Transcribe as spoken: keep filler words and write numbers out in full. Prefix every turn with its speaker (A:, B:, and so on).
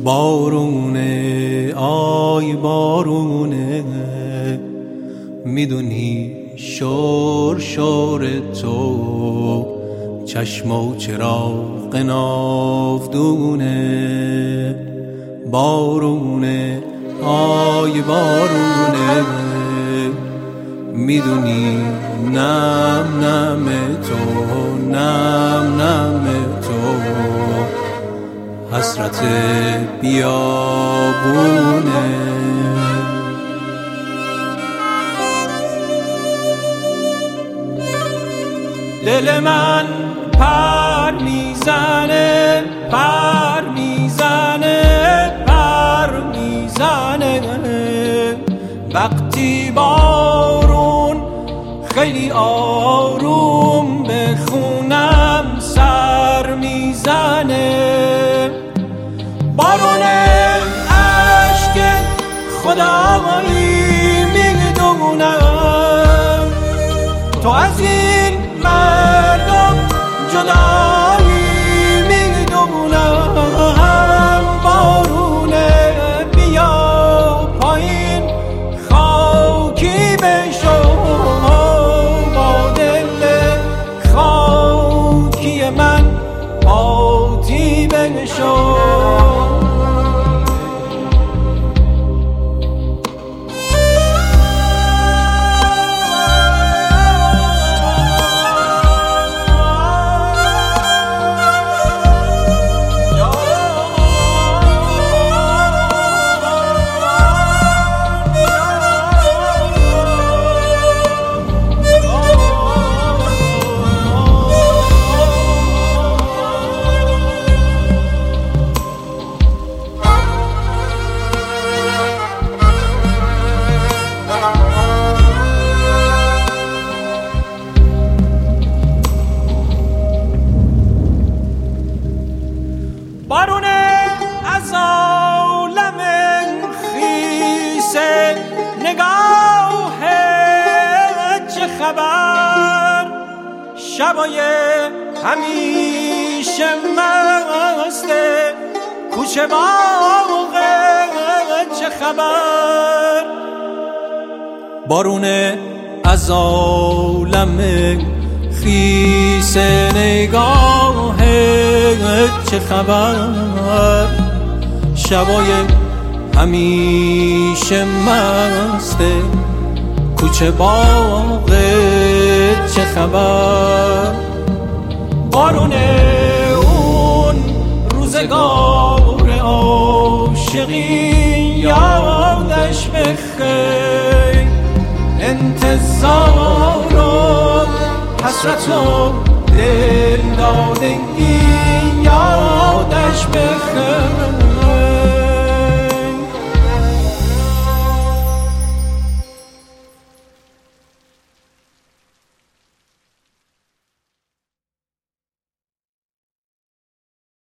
A: بارونه آی بارونه، میدونی شور شور تو چشم و چراغ ناودونه. بارونه آی بارونه، میدونی نم نم تو نم نم تو حسرت بیابونه. دل من پر میزنه پر میزنه پر میزنه وقتی بارون خیلی آروم به خونم سر میزنه. بارون عشق خدایی میدونم تو از این مردم جدایی میدونم. بارونه بیا پایین خاکی بشو با دل خاکی من آتی بنشو. بارون از عالم خیسه نگاه چه خبر، شبای همیشه مسته کوچه باغ چه خبر. بارون از عالم خیسه نگاه چه خبر، شبای همیشه مسته کوچه باغ چه خبر. بارون اون روزگار عاشقی یادش بخیر، انتظار و حسرت و دل دادگی